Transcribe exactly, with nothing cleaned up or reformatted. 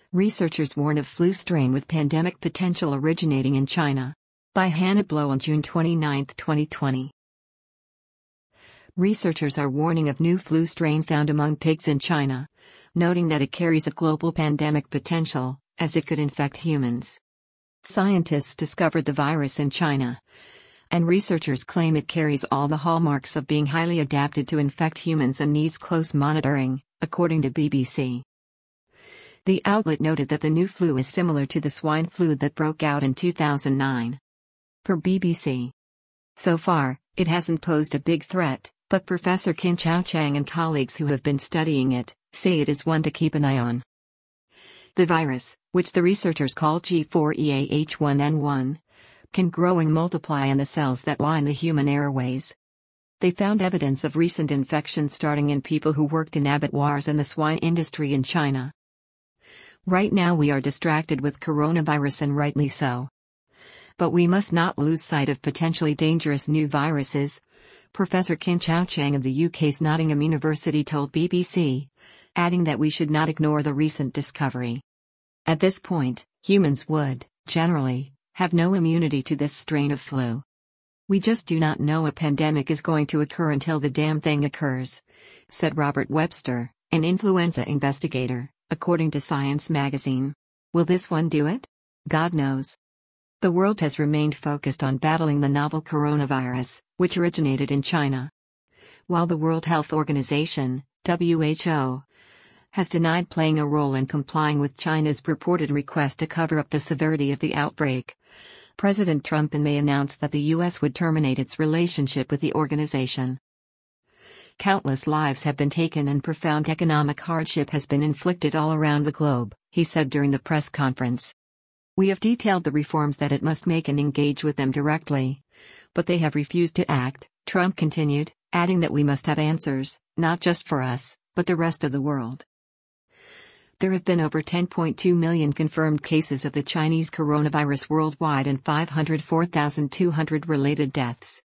Researchers warn of flu strain with pandemic potential originating in China. By Hannah Blow on June twenty-ninth, twenty twenty. Researchers are warning of new flu strain found among pigs in China, noting that it carries a global pandemic potential, as it could infect humans. Scientists discovered the virus in China, and researchers claim it carries all the hallmarks of being highly adapted to infect humans and needs close monitoring, according to B B C. The outlet noted that the new flu is similar to the swine flu that broke out in two thousand nine. Per B B C. So far, it hasn't posed a big threat, but Professor Qin Chang and colleagues who have been studying it say it is one to keep an eye on. The virus, which the researchers call G four E A H one N one, can grow and multiply in the cells that line the human airways. They found evidence of recent infection starting in people who worked in abattoirs and the swine industry in China. Right now we are distracted with coronavirus, and rightly so. But we must not lose sight of potentially dangerous new viruses, Professor Qin Chang of the U K's Nottingham University told B B C, adding that we should not ignore the recent discovery. At this point, humans would, generally, have no immunity to this strain of flu. We just do not know a pandemic is going to occur until the damn thing occurs, said Robert Webster, an influenza investigator, according to Science magazine. Will this one do it? God knows. The world has remained focused on battling the novel coronavirus, which originated in China. While the World Health Organization, W H O, has denied playing a role in complying with China's purported request to cover up the severity of the outbreak, President Trump in May announced that the U S would terminate its relationship with the organization. Countless lives have been taken and profound economic hardship has been inflicted all around the globe, he said during the press conference. We have detailed the reforms that it must make and engage with them directly. But they have refused to act, Trump continued, adding that we must have answers, not just for us, but the rest of the world. There have been over ten point two million confirmed cases of the Chinese coronavirus worldwide and five hundred four thousand two hundred related deaths.